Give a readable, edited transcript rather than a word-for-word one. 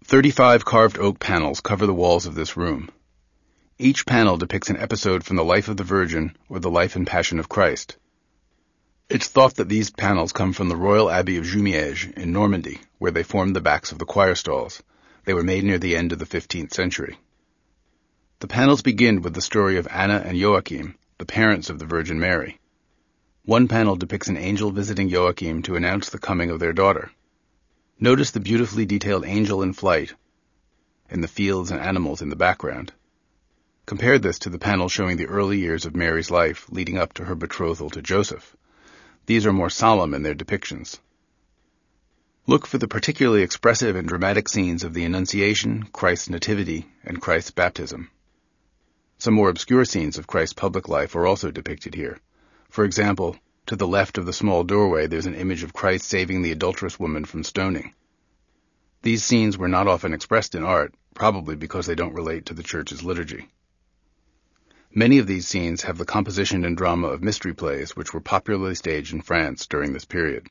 35 carved oak panels cover the walls of this room. Each panel depicts an episode from the life of the Virgin or the life and passion of Christ. It's thought that these panels come from the Royal Abbey of Jumièges in Normandy, where they formed the backs of the choir stalls. They were made near the end of the 15th century. The panels begin with the story of Anna and Joachim, the parents of the Virgin Mary. One panel depicts an angel visiting Joachim to announce the coming of their daughter. Notice the beautifully detailed angel in flight and the fields and animals in the background. Compare this to the panel showing the early years of Mary's life leading up to her betrothal to Joseph. These are more solemn in their depictions. Look for the particularly expressive and dramatic scenes of the Annunciation, Christ's Nativity, and Christ's baptism. Some more obscure scenes of Christ's public life are also depicted here. For example, to the left of the small doorway there's an image of Christ saving the adulterous woman from stoning. These scenes were not often expressed in art, probably because they don't relate to the Church's liturgy. Many of these scenes have the composition and drama of mystery plays which were popularly staged in France during this period.